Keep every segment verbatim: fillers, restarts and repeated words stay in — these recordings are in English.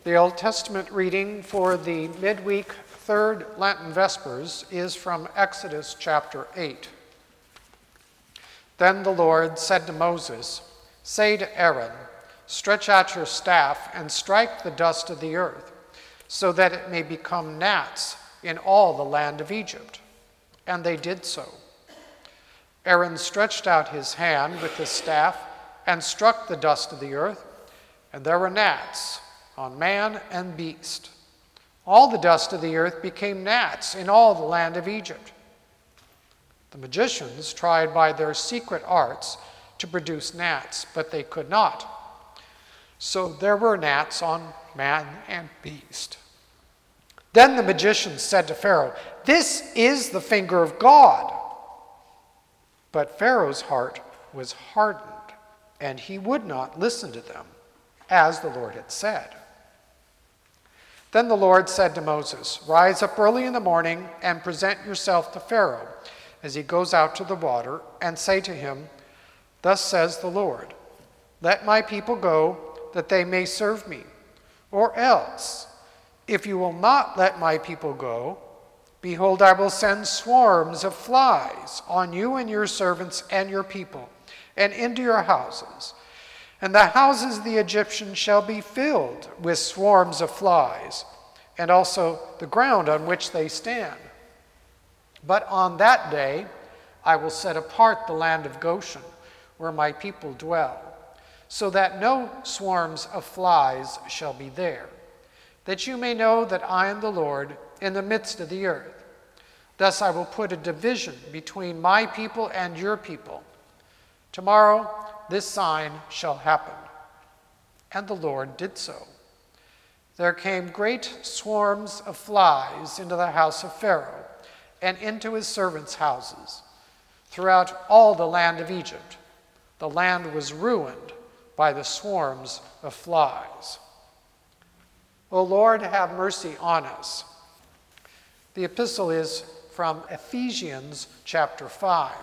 The Old Testament reading for the midweek third Lenten Vespers is from Exodus chapter eight. Then the Lord said to Moses, "Say to Aaron, stretch out your staff and strike the dust of the earth, so that it may become gnats in all the land of Egypt." And they did so. Aaron stretched out his hand with the staff and struck the dust of the earth, and there were gnats on man and beast. All the dust of the earth became gnats in all the land of Egypt. The magicians tried by their secret arts to produce gnats, but they could not. So there were gnats on man and beast. Then the magicians said to Pharaoh, "This is the finger of God." But Pharaoh's heart was hardened, and he would not listen to them, as the Lord had said. Then the Lord said to Moses, "Rise up early in the morning and present yourself to Pharaoh as he goes out to the water, and say to him, 'Thus says the Lord, let my people go, that they may serve me. Or else, if you will not let my people go, behold, I will send swarms of flies on you and your servants and your people, and into your houses. And the houses of the Egyptians shall be filled with swarms of flies, and also the ground on which they stand. But on that day I will set apart the land of Goshen, where my people dwell, so that no swarms of flies shall be there, that you may know that I am the Lord in the midst of the earth. Thus I will put a division between my people and your people. Tomorrow this sign shall happen." And the Lord did so. There came great swarms of flies into the house of Pharaoh and into his servants' houses. Throughout all the land of Egypt, the land was ruined by the swarms of flies. O Lord, have mercy on us. The epistle is from Ephesians chapter five.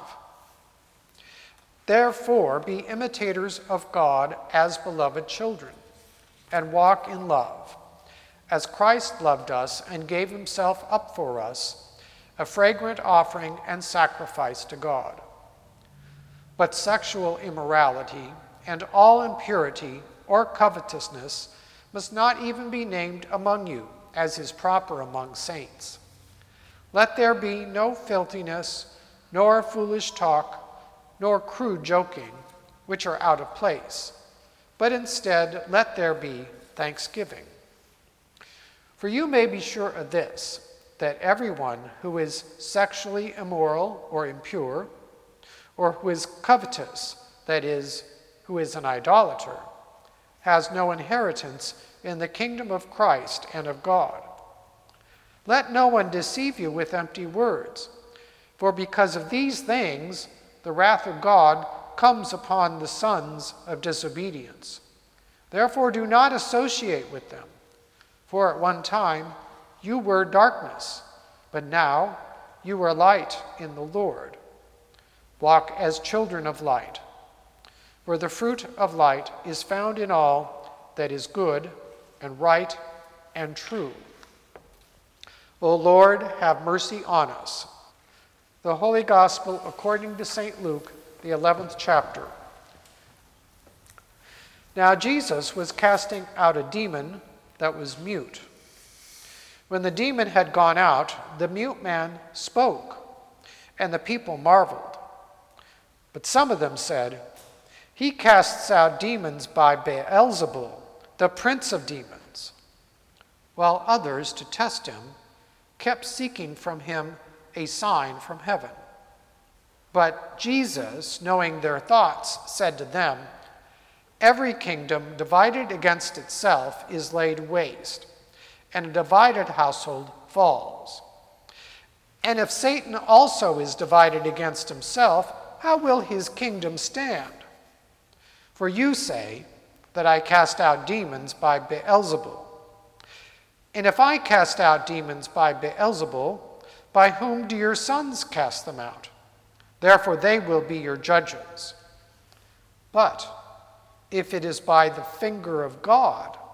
Therefore, be imitators of God as beloved children, and walk in love, as Christ loved us and gave himself up for us, a fragrant offering and sacrifice to God. But sexual immorality and all impurity or covetousness must not even be named among you, as is proper among saints. Let there be no filthiness, nor foolish talk, nor crude joking, which are out of place, but instead let there be thanksgiving. For you may be sure of this, that everyone who is sexually immoral or impure, or who is covetous, that is, who is an idolater, has no inheritance in the kingdom of Christ and of God. Let no one deceive you with empty words, for because of these things the wrath of God comes upon the sons of disobedience. Therefore do not associate with them, for at one time you were darkness, but now you are light in the Lord. Walk as children of light, for the fruit of light is found in all that is good and right and true. O Lord, have mercy on us. The Holy Gospel according to Saint Luke, the eleventh chapter. Now Jesus was casting out a demon that was mute. When the demon had gone out, the mute man spoke, and the people marveled. But some of them said, "He casts out demons by Beelzebul, the prince of demons." While others, to test him, kept seeking from him a sign from heaven. But Jesus, knowing their thoughts, said to them, "Every kingdom divided against itself is laid waste, and a divided household falls. And if Satan also is divided against himself, how will his kingdom stand? For you say that I cast out demons by Beelzebul. And if I cast out demons by Beelzebul, by whom do your sons cast them out? Therefore they will be your judges. But if it is by the finger of God,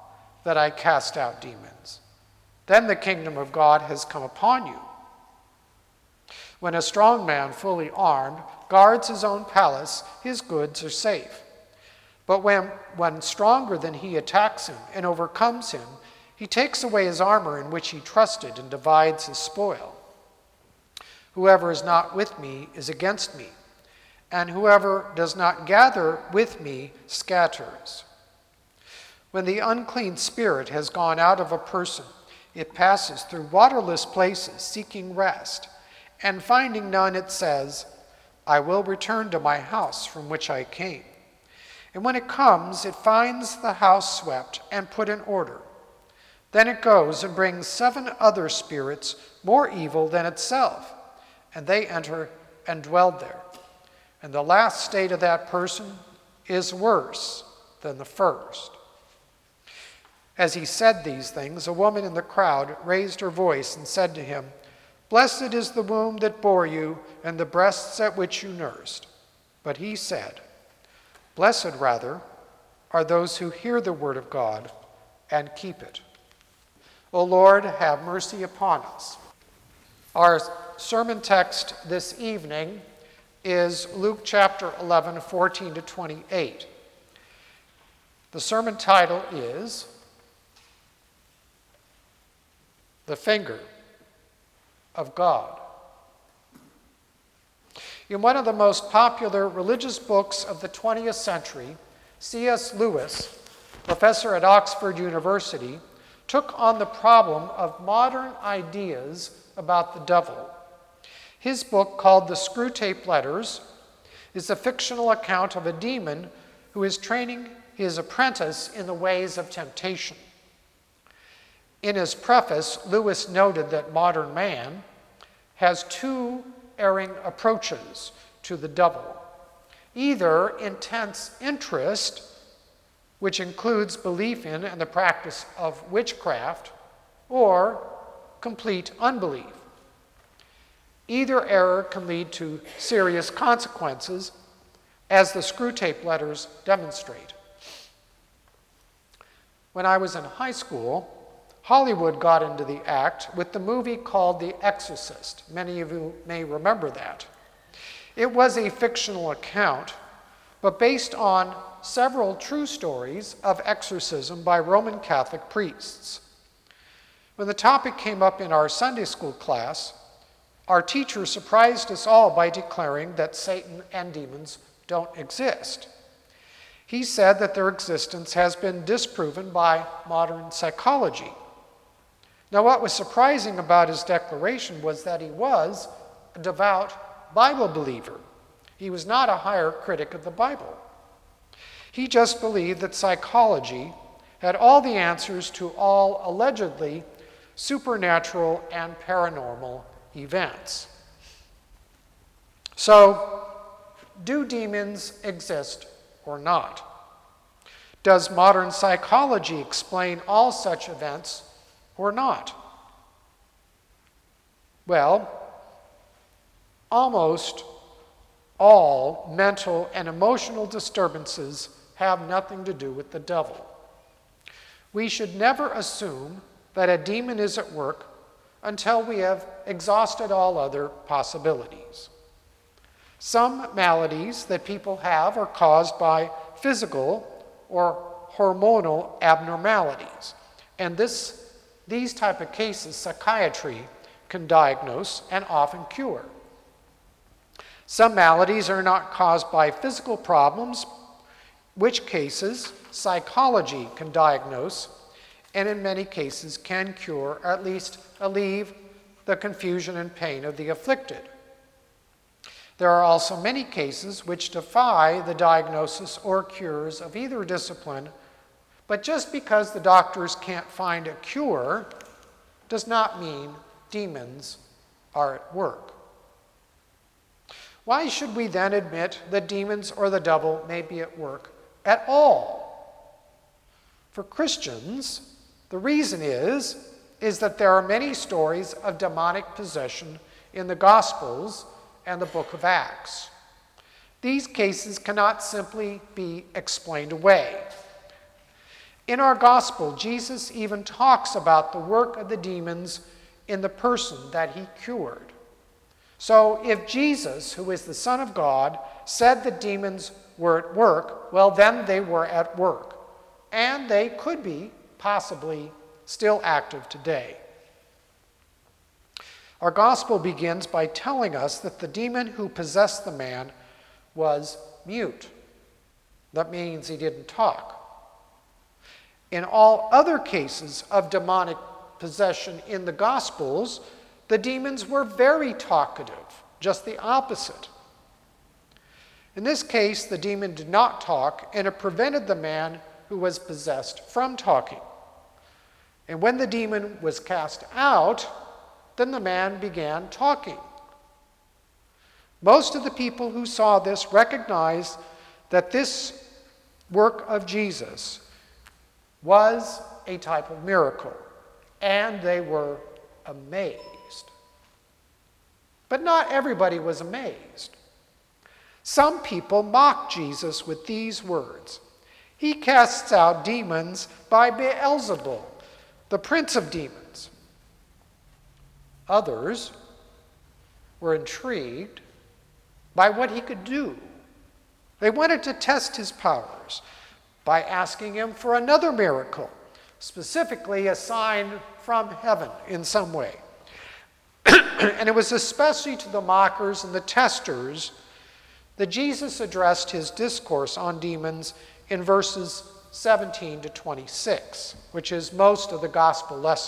that I cast out demons. Then the kingdom of God has come upon you. When a strong man, fully armed, guards his own palace, his goods are safe. But when one stronger than he attacks him and overcomes him, he takes away his armor in which he trusted and divides his spoil. Whoever is not with me is against me, and whoever does not gather with me scatters. When the unclean spirit has gone out of a person, it passes through waterless places seeking rest, and finding none, it says, I will return to my house from which I came. And when it comes, it finds the house swept and put in order. Then it goes and brings seven other spirits more evil than itself, and they enter and dwell there. And the last state of that person is worse than the first. As he said these things, a woman in the crowd raised her voice and said to him, Blessed is the womb that bore you and the breasts at which you nursed. But he said, Blessed, rather, are those who hear the word of God and keep it. O Lord, have mercy upon us. Our sermon text this evening is Luke chapter eleven, fourteen to twenty-eight. The sermon title is The Finger of God. In one of the most popular religious books of the twentieth century, C S Lewis, professor at Oxford University, took on the problem of modern ideas about the devil. His book, called The Screwtape Letters, is a fictional account of a demon who is training his apprentice in the ways of temptation. In his preface, Lewis noted that modern man has two erring approaches to the devil: either intense interest, which includes belief in and the practice of witchcraft, or complete unbelief. Either error can lead to serious consequences, as the Screwtape Letters demonstrate. When I was in high school, Hollywood got into the act with the movie called The Exorcist. Many of you may remember that. It was a fictional account, but based on several true stories of exorcism by Roman Catholic priests. When the topic came up in our Sunday school class, our teacher surprised us all by declaring that Satan and demons don't exist. He said that their existence has been disproven by modern psychology. Now, what was surprising about his declaration was that he was a devout Bible believer. He was not a higher critic of the Bible. He just believed that psychology had all the answers to all allegedly supernatural and paranormal events. So, do demons exist or not? Does modern psychology explain all such events or not? Well, almost all mental and emotional disturbances have nothing to do with the devil. We should never assume that a demon is at work until we have exhausted all other possibilities. Some maladies that people have are caused by physical or hormonal abnormalities, and this, these type of cases psychiatry can diagnose and often cure. Some maladies are not caused by physical problems, which cases psychology can diagnose, and in many cases can cure or at least alleviate the confusion and pain of the afflicted. There are also many cases which defy the diagnosis or cures of either discipline, but just because the doctors can't find a cure does not mean demons are at work. Why should we then admit that demons or the devil may be at work at all? For Christians, the reason is, is that there are many stories of demonic possession in the Gospels and the book of Acts. These cases cannot simply be explained away. In our gospel, Jesus even talks about the work of the demons in the person that he cured. So if Jesus, who is the Son of God, said the demons were at work, well, then they were at work. And they could be, possibly, still active today. Our gospel begins by telling us that the demon who possessed the man was mute. That means he didn't talk. In all other cases of demonic possession in the Gospels, the demons were very talkative, just the opposite. In this case, the demon did not talk, and it prevented the man who was possessed from talking. And when the demon was cast out, then the man began talking. Most of the people who saw this recognized that this work of Jesus was a type of miracle, and they were amazed. But not everybody was amazed. Some people mocked Jesus with these words: "He casts out demons by Beelzebul, the prince of demons." Others were intrigued by what he could do. They wanted to test his powers by asking him for another miracle, specifically a sign from heaven in some way. And it was especially to the mockers and the testers that Jesus addressed his discourse on demons in verses seventeen to twenty-six, which is most of the gospel lesson.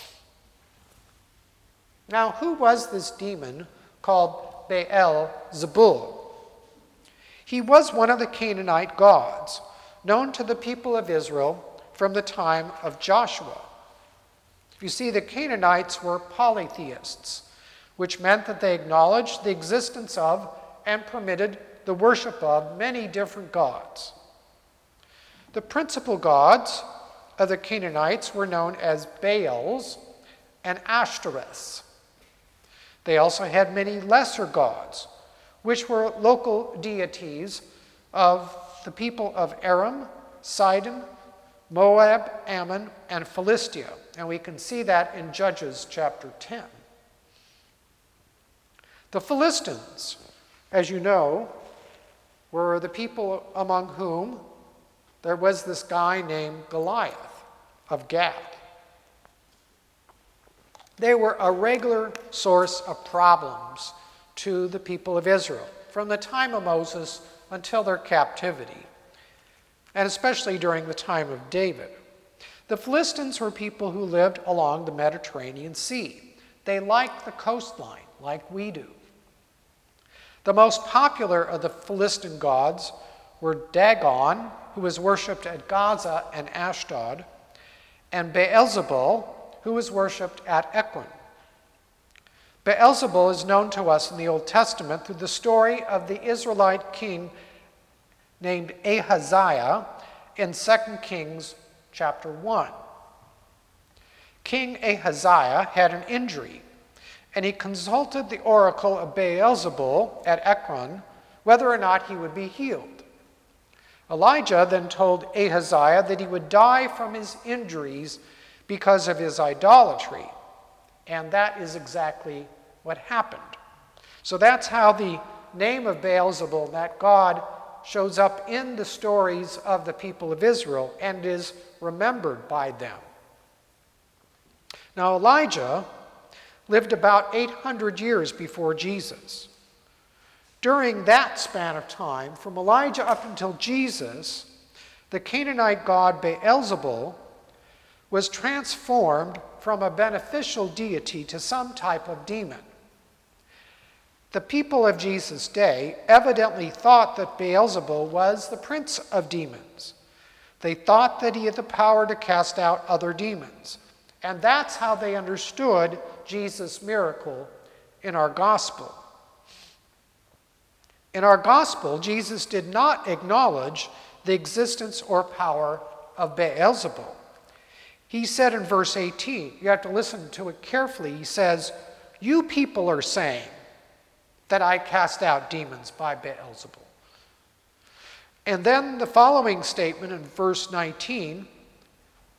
Now, who was this demon called Beelzebul? He was one of the Canaanite gods, known to the people of Israel from the time of Joshua. You see, the Canaanites were polytheists, which meant that they acknowledged the existence of and permitted the worship of many different gods. The principal gods of the Canaanites were known as Baals and Ashtoreths. They also had many lesser gods, which were local deities of the people of Aram, Sidon, Moab, Ammon, and Philistia. And we can see that in Judges chapter ten. The Philistines, as you know, were the people among whom there was this guy named Goliath of Gath. They were a regular source of problems to the people of Israel from the time of Moses until their captivity, and especially during the time of David. The Philistines were people who lived along the Mediterranean Sea. They liked the coastline, like we do. The most popular of the Philistine gods were Dagon, who was worshipped at Gaza and Ashdod, and Beelzebul, who was worshipped at Ekron. Beelzebul is known to us in the Old Testament through the story of the Israelite king named Ahaziah in Second Kings chapter one. King Ahaziah had an injury, and he consulted the oracle of Beelzebul at Ekron whether or not he would be healed. Elijah then told Ahaziah that he would die from his injuries because of his idolatry, and that is exactly what happened. So that's how the name of Beelzebul, that god, shows up in the stories of the people of Israel and is remembered by them. Now, Elijah lived about eight hundred years before Jesus. During that span of time, from Elijah up until Jesus, the Canaanite god Beelzebul was transformed from a beneficial deity to some type of demon. The people of Jesus' day evidently thought that Beelzebul was the prince of demons. They thought that he had the power to cast out other demons. And that's how they understood Jesus' miracle in our gospel. In our gospel, Jesus did not acknowledge the existence or power of Beelzebul. He said in verse eighteen, you have to listen to it carefully, he says, "You people are saying that I cast out demons by Beelzebul." And then the following statement in verse nineteen,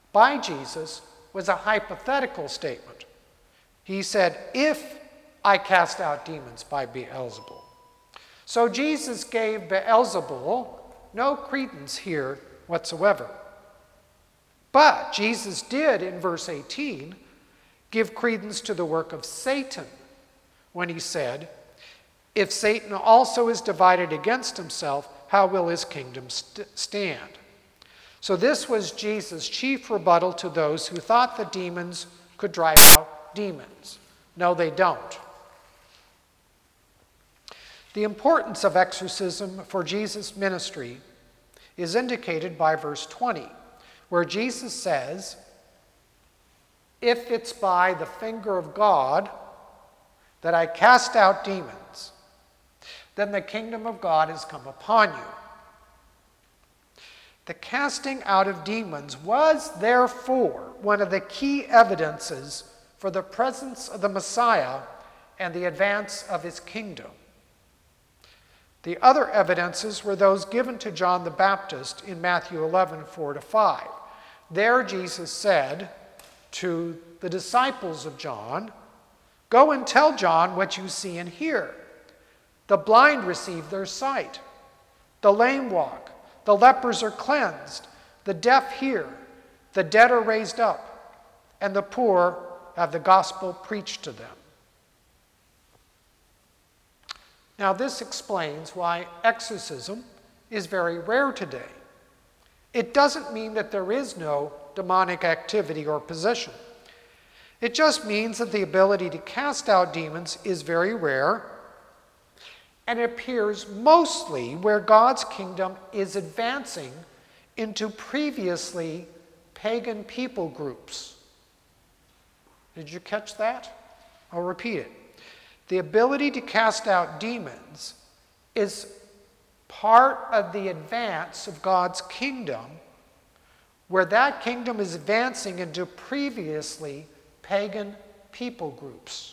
by Jesus was a hypothetical statement. He said, if I cast out demons by Beelzebul. So Jesus gave Beelzebul no credence here whatsoever. But Jesus did, in verse eighteen, give credence to the work of Satan when he said, if Satan also is divided against himself, how will his kingdom st- stand? So this was Jesus' chief rebuttal to those who thought the demons could drive out demons. No, they don't. The importance of exorcism for Jesus' ministry is indicated by verse twenty, where Jesus says, if it's by the finger of God that I cast out demons, then the kingdom of God has come upon you. The casting out of demons was therefore one of the key evidences for the presence of the Messiah and the advance of his kingdom. The other evidences were those given to John the Baptist in Matthew eleven, four to five. There Jesus said to the disciples of John, go and tell John what you see and hear. The blind receive their sight. The lame walk. The lepers are cleansed. The deaf hear. The dead are raised up. And the poor have the gospel preached to them. Now this explains why exorcism is very rare today. It doesn't mean that there is no demonic activity or possession. It just means that the ability to cast out demons is very rare, and it appears mostly where God's kingdom is advancing into previously pagan people groups. Did you catch that? I'll repeat it. The ability to cast out demons is part of the advance of God's kingdom, where that kingdom is advancing into previously pagan people groups.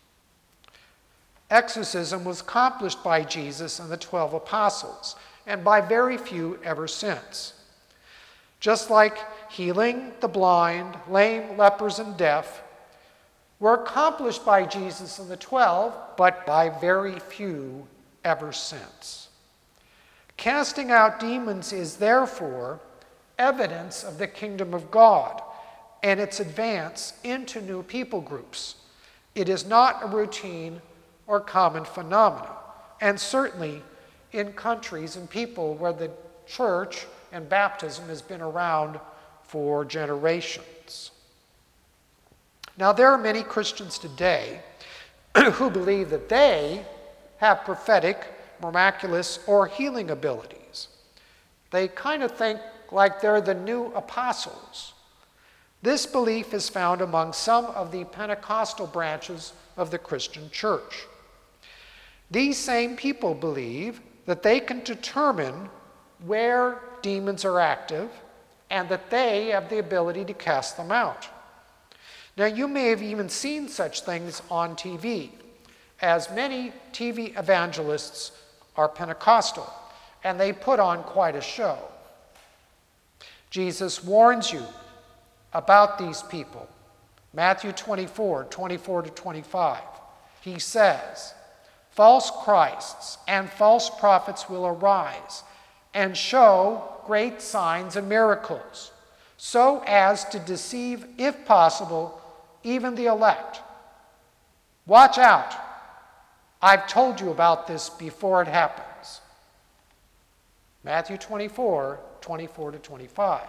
Exorcism was accomplished by Jesus and the twelve apostles, and by very few ever since. Just like healing the blind, lame, lepers, and deaf were accomplished by Jesus and the twelve, but by very few ever since. Casting out demons is therefore evidence of the kingdom of God and its advance into new people groups. It is not a routine or common phenomena, and certainly in countries and people where the church and baptism has been around for generations. Now, there are many Christians today who believe that they have prophetic, miraculous, or healing abilities. They kind of think like they're the new apostles. This belief is found among some of the Pentecostal branches of the Christian church. These same people believe that they can determine where demons are active and that they have the ability to cast them out. Now, you may have even seen such things on T V, as many T V evangelists are Pentecostal, and they put on quite a show. Jesus warns you about these people. Matthew twenty-four, twenty-four to twenty-five. He says, false Christs and false prophets will arise and show great signs and miracles, so as to deceive, if possible, even the elect. Watch out. I've told you about this before it happens. Matthew twenty-four, twenty-four to twenty-five.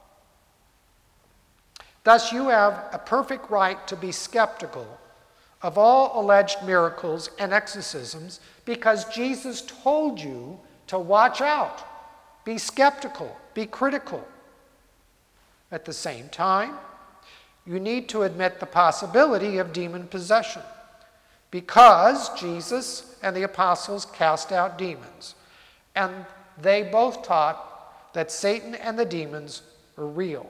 Thus, you have a perfect right to be skeptical of all alleged miracles and exorcisms because Jesus told you to watch out, be skeptical, be critical. At the same time, you need to admit the possibility of demon possession because Jesus and the apostles cast out demons, and they both taught that Satan and the demons are real.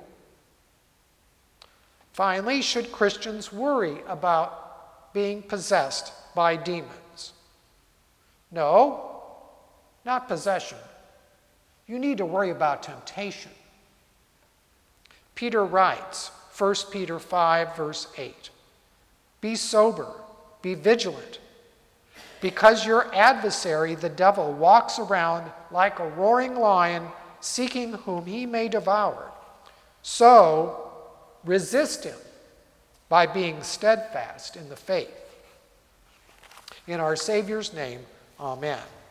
Finally, should Christians worry about being possessed by demons? No, not possession. You need to worry about temptation. Peter writes, First Peter five, verse eight, "Be sober, be vigilant, because your adversary, the devil, walks around like a roaring lion, seeking whom he may devour. So resist him by being steadfast in the faith." In our Savior's name, amen.